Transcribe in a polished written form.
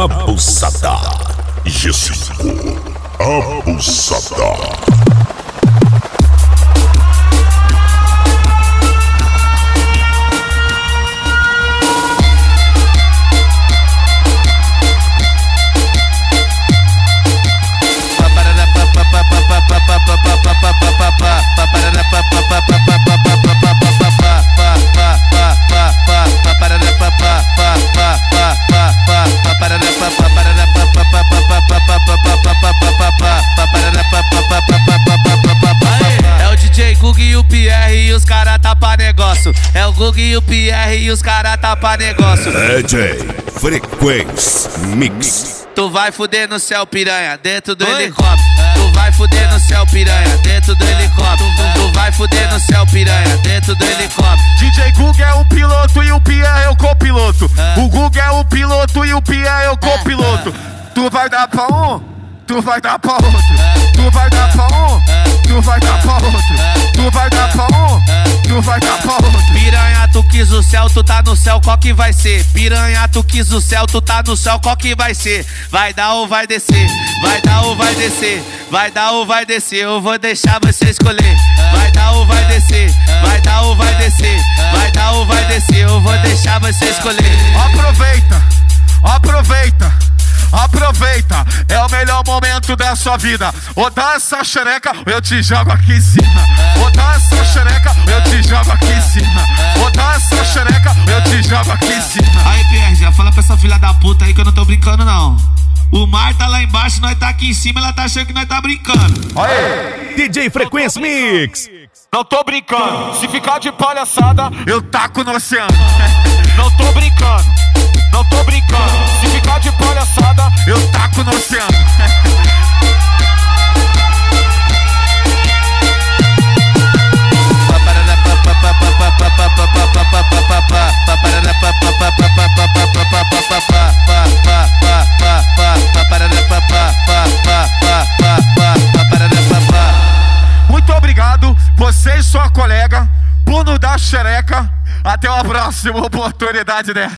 Abusada. G5 Abusada. É o DJ Gug e o Pierre e os cara tá pra negócio. É o Gug e o Pierre e os cara tá pra negócio. DJ Frequência Mix. Tu vai fuder no céu, piranha, dentro do helicóptero. Tu vai fuder no céu, piranha, dentro do helicóptero. Tu vai fuder no céu, piranha, dentro do helicóptero. DJ Gug é o piloto e o Pierre é o copiloto. O Gug é o piloto e o Pierre é o copiloto. Tu vai dar pra um, tu vai dar pra outro. Tu vai dar pra um, tu vai dar pra outro. Tu vai dar pra um, tu vai dar pra outro. Piranha, tu quis o céu, tu tá no céu, qual que vai ser? Piranha, tu quis o céu, tu tá no céu, qual que vai ser? Vai dar ou vai descer? Vai dar ou vai descer? Vai dar ou vai descer? Eu vou deixar você escolher. Vai dar ou vai descer? Vai dar ou vai descer? Vai dar ou vai descer? Eu vou deixar você escolher. Aproveita, aproveita, aproveita. É o melhor momento da sua vida. Ou dá essa xereca, ou eu te jogo aqui em cima. Ou dá essa xereca, ou eu te jogo aqui em cima. Ou dá essa xereca, ou eu te jogo aqui em cima. Aí, Pierre, já fala pra essa filha da puta aí que eu não tô brincando, não. O mar tá lá embaixo, nós tá aqui em cima, ela tá achando que nós tá brincando. Aí, DJ Frequência Mix. não tô brincando. Se ficar de palhaçada, eu taco no oceano. Não tô brincando, não tô brincando. Se ficar de palhaçada, eu taco no oceano. Muito obrigado, você e sua colega, por nos dar xereca. Até uma próxima oportunidade dessa.